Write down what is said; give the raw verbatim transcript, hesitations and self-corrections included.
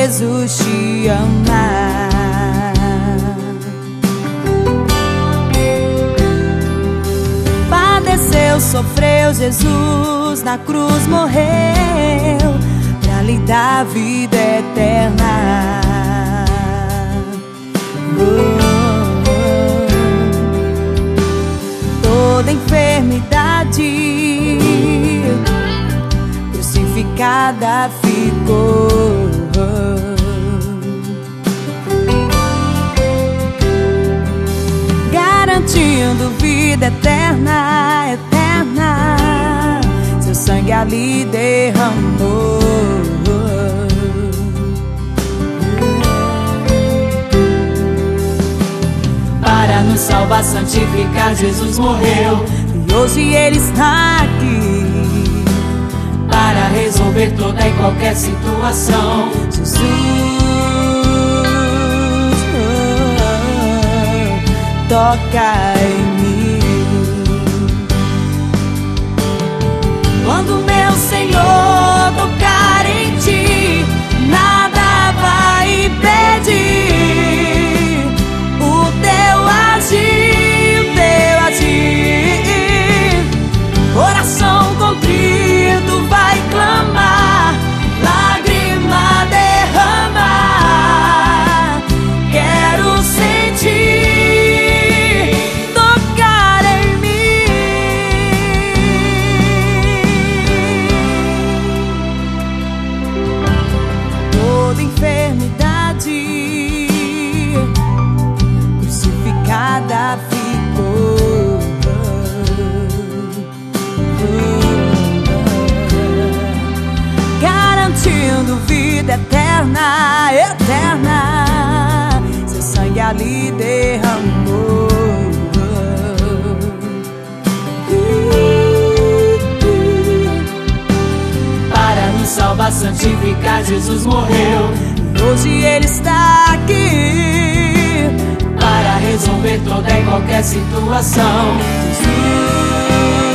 Jesus te ama. Padeceu, sofreu, Jesus na cruz morreu pra lhe dar vida eterna. Oh, oh. Toda enfermidade crucificada ficou, garantindo vida eterna, eterna. Seu sangue ali derramou. Para nos salvar, santificar, Jesus morreu. E hoje Ele está aqui para resolver toda e qualquer situação. Jesus, oh, toca em mim. Quando meu Senhor tocar em ti, nada vai impedir o teu agir, o teu agir. Coração contrito vai clamar, lágrima derramar. Quero sentir tocar em mim. Toda enfermidade crucificada ficou, garantindo vida eterna, eterna. Seu sangue ali derramou. Para nos salvar, santificar, Jesus morreu. E hoje Ele está aqui para resolver toda e qualquer situação. Jesus,